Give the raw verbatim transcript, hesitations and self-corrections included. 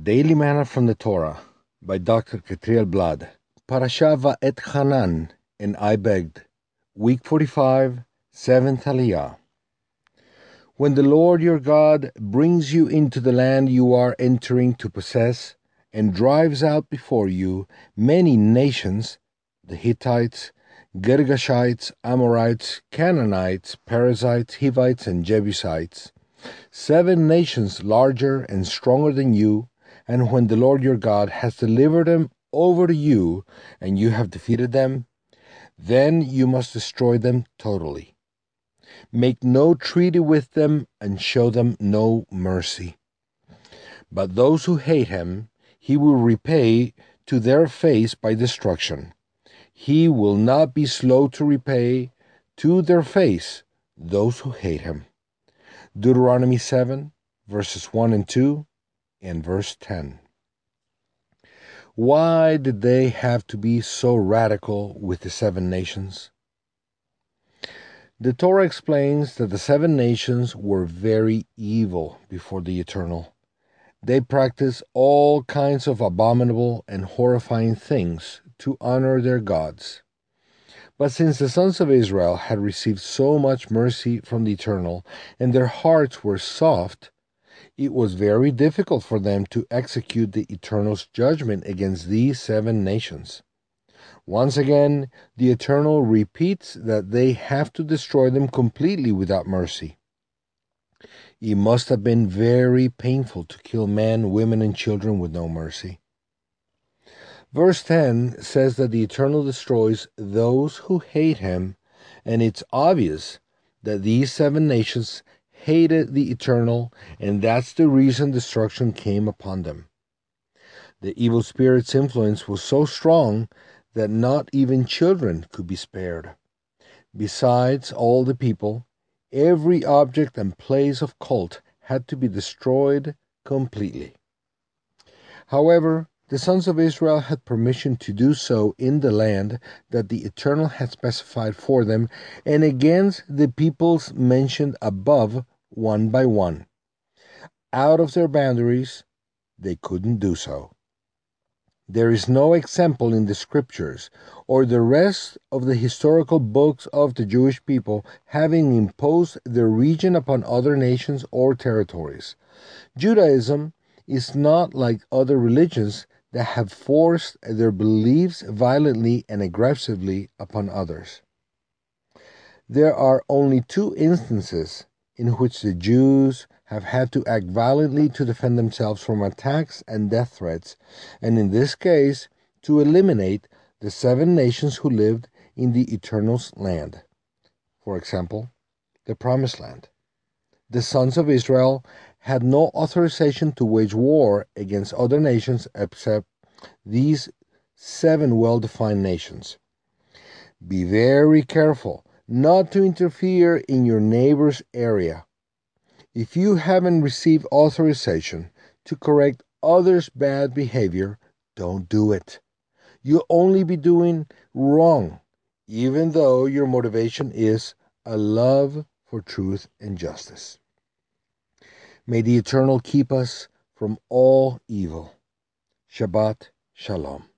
Daily Manna from the Torah by Doctor Ketriel Blad. Parashah Va'et Hanan, and I begged. Week forty-five, seventh Aliyah. When the Lord your God brings you into the land you are entering to possess, and drives out before you many nations, the Hittites, Girgashites, Amorites, Canaanites, Perizzites, Hivites, and Jebusites, seven nations larger and stronger than you, and when the Lord your God has delivered them over to you, and you have defeated them, then you must destroy them totally. Make no treaty with them, and show them no mercy. But those who hate him, he will repay to their face by destruction. He will not be slow to repay to their face those who hate him. Deuteronomy seven, verses one and two, and verse ten. Why did they have to be so radical with the seven nations? The Torah explains that the seven nations were very evil before the Eternal. They practiced all kinds of abominable and horrifying things to honor their gods. But since the sons of Israel had received so much mercy from the Eternal, and their hearts were soft, it was very difficult for them to execute the Eternal's judgment against these seven nations. Once again, the Eternal repeats that they have to destroy them completely without mercy. It must have been very painful to kill men, women, and children with no mercy. Verse ten says that the Eternal destroys those who hate him, and it's obvious that these seven nations hated the Eternal, and that's the reason destruction came upon them. The evil spirit's influence was so strong that not even children could be spared. Besides all the people, every object and place of cult had to be destroyed completely. However, the sons of Israel had permission to do so in the land that the Eternal had specified for them, and against the peoples mentioned above one by one. Out of their boundaries, they couldn't do so. There is no example in the scriptures or the rest of the historical books of the Jewish people having imposed their region upon other nations or territories. Judaism is not like other religions that have forced their beliefs violently and aggressively upon others. There are only two instances in which the Jews have had to act violently to defend themselves from attacks and death threats, and in this case, to eliminate the seven nations who lived in the Eternal's land. For example, the Promised Land. The sons of Israel had no authorization to wage war against other nations except these seven well-defined nations. Be very careful not to interfere in your neighbor's area. If you haven't received authorization to correct others' bad behavior, don't do it. You'll only be doing wrong, even though your motivation is a love for truth and justice. May the Eternal keep us from all evil. Shabbat Shalom.